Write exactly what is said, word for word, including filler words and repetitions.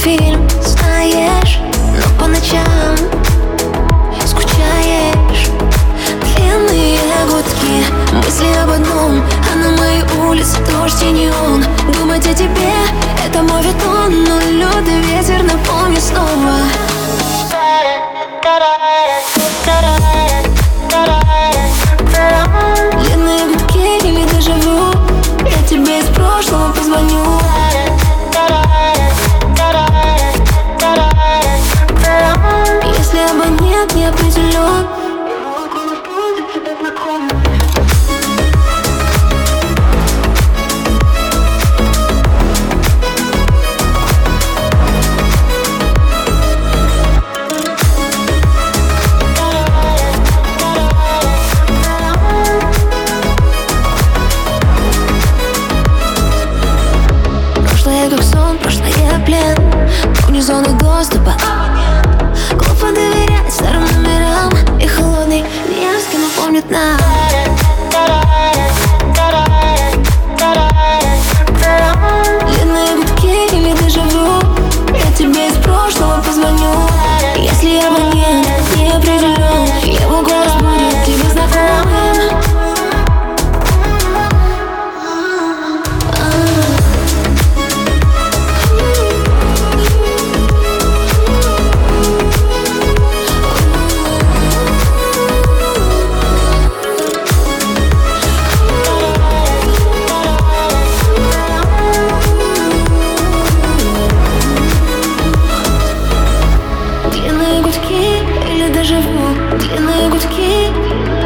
фильм, знаешь, но по ночам скучаешь. Длинные гудки, мысли об одном, а на моей улице дождь и неон. Думать о тебе — это мой витон, но лед и ветер напомнят снова. Длинные гудки или дежавю, я тебе из прошлого позвоню. Если абонент не определен, как сон, прошлое плен, помню зону доступа. Глупо доверять старым номерам, и холодный Невский напомнит нам. Длинные гудки или дежавю, я тебе из прошлого позвоню. Если абонент не определен, его голос будет тебе знакомым. Длинные гудки или дежавю, длинные гудки.